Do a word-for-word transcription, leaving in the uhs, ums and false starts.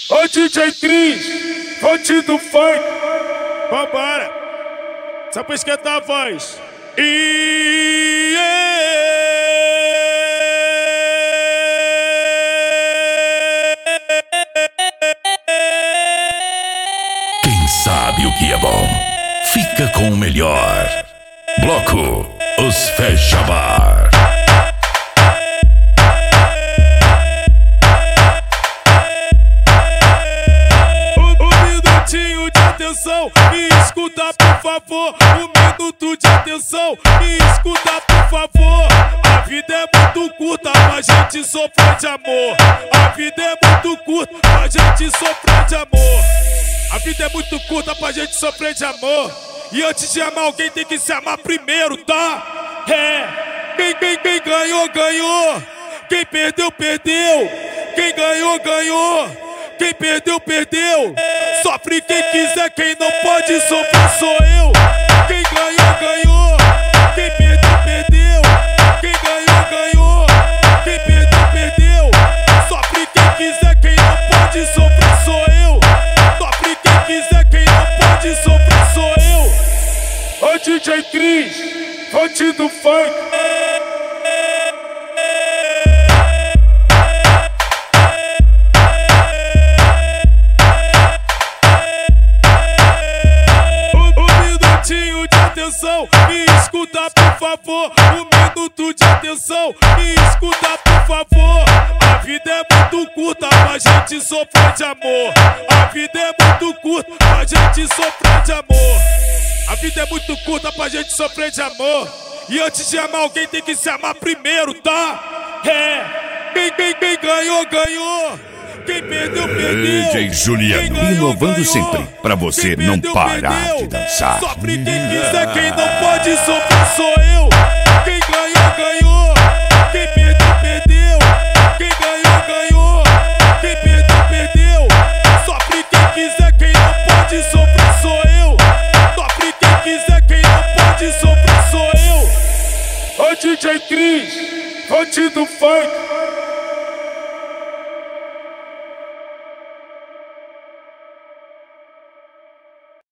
Ô D J Cris, fonte do funk. Vambora, só pra esquentar a voz. E quem sabe o que é bom, fica com o melhor. Bloco Os Fecha Bar. Me escuta, por favor, um minuto de atenção. Me escuta, por favor. A vida é muito curta pra gente sofrer de amor. A vida é muito curta pra gente sofrer de amor. A vida é muito curta pra gente sofrer de amor. E antes de amar alguém tem que se amar primeiro, tá? É. Quem, quem, quem ganhou, ganhou. Quem perdeu, perdeu. Quem ganhou, ganhou. Quem perdeu, perdeu. Sofre quem quiser, quem não pode sofrer sou eu. Quem ganhou, ganhou. Quem perdeu, perdeu. Quem ganhou, ganhou. Quem perdeu, perdeu. Sofre quem quiser, quem não pode sofrer sou eu. Sofre quem quiser, quem não pode sofrer sou eu. Ô D J Cris, fonte do funk. Me escuta, por favor, um minuto de atenção. Me escuta, por favor. A vida é muito curta pra gente sofrer de amor. A vida é muito curta pra gente sofrer de amor. A vida é muito curta pra gente sofrer de amor. E antes de amar alguém tem que se amar primeiro, tá? É. Quem, quem, quem ganhou, ganhou. Quem perdeu, perdeu. D J Juliano, ganhou, inovando ganhou. sempre pra você Quem não perdeu, parar perdeu. de dançar. Sofre quem quiser, quem não pode sofrer sou eu. Quem ganhou, ganhou. Quem perdeu, perdeu. Quem ganhou, ganhou. Quem perdeu, perdeu. Sofre quem quiser, quem não pode sofrer sou eu. Sofre quem quiser, quem não pode sofrer sou eu. Ô D J Cris, fonte do funk.